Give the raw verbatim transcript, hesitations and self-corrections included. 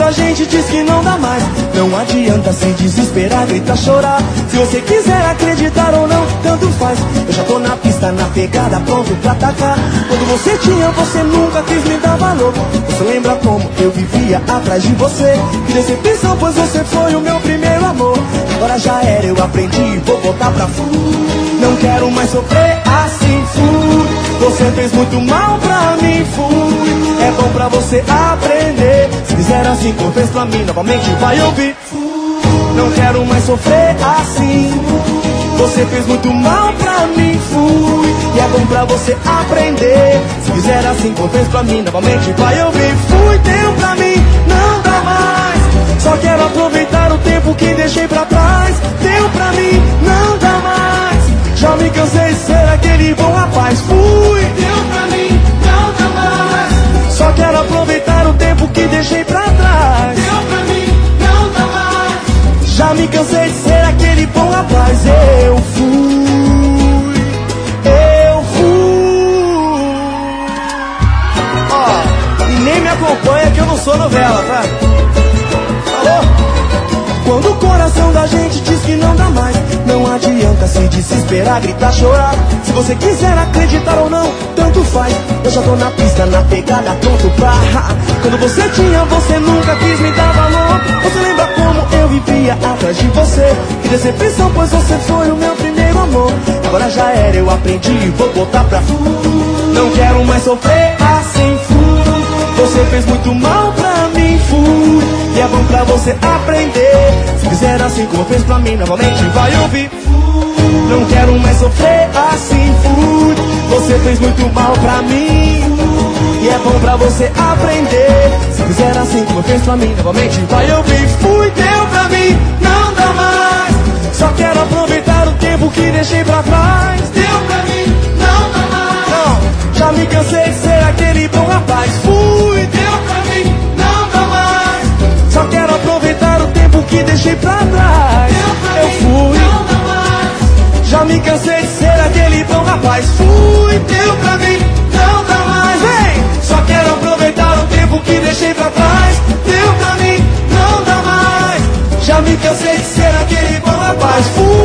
da gente diz que não dá mais. Não adianta se desesperar, gritar, chorar. Se você quiser acreditar ou não, tanto faz. Eu já tô na pista, na pegada, pronto pra atacar. Quando você tinha, você nunca quis me dar valor. Você lembra como eu vivia atrás de você? Que decepção, pois você foi o meu primeiro amor. Agora já era, eu aprendi e vou botar pra fora. Não quero mais sofrer assim, fui. Você fez muito mal pra mim, fui. É bom pra você aprender. Se fizer assim como fez pra mim, novamente vai ouvir. Não quero mais sofrer assim. Você fez muito mal pra mim, fui. E é bom pra você aprender. Se fizer assim como fez pra mim, novamente vai ouvir. Fui, deu pra mim, não dá mais. Só quero aproveitar o tempo que deixei pra trás. Deu pra mim, não dá mais. Já me cansei de ser aquele bom rapaz. Fui, Deu pra mim, não dá mais. só quero aproveitar o tempo que deixei pra trás. Deu pra mim, não dá mais. Já me cansei de ser aquele bom rapaz. Eu fui, eu fui. Ó, e nem me acompanha que eu não sou novela, tá? Falou? Quando o coração da gente diz que não dá mais, não adianta se desesperar, gritar, chorar. Se você quiser acreditar ou não, tanto faz. Eu já tô na pista, na pegada, pronto pra. Quando você tinha, você nunca quis me dar valor. Você lembra como eu vivia atrás de você? Que decepção, pois você foi o meu primeiro amor. Agora já era, eu aprendi e vou botar pra fora. Não quero mais sofrer assim, fui. Você fez muito mal pra mim, fui. E é bom pra você aprender. Se fizer assim como fez pra mim, novamente vai ouvir. Não quero mais sofrer assim, fui. Você fez muito mal pra mim. E é bom pra você aprender. Se fizer assim como fez pra mim, novamente vai ouvir. Fui, deu pra mim, não dá mais. Só quero aproveitar o tempo que deixei pra trás. Deu pra mim, não dá mais. Não, já me cansei de ser aquele bom rapaz. Fui, Deu pra mim, não dá mais. só quero aproveitar o tempo que deixei pra trás. Deu pra Eu mim, fui, não dá mais. já me cansei de ser aquele bom rapaz. Fui, Deu pra mim, não dá mais. vem, só quero aproveitar o tempo que deixei pra trás. Deu pra mim, não dá mais. Já me cansei de ser aquele bom rapaz. Fui.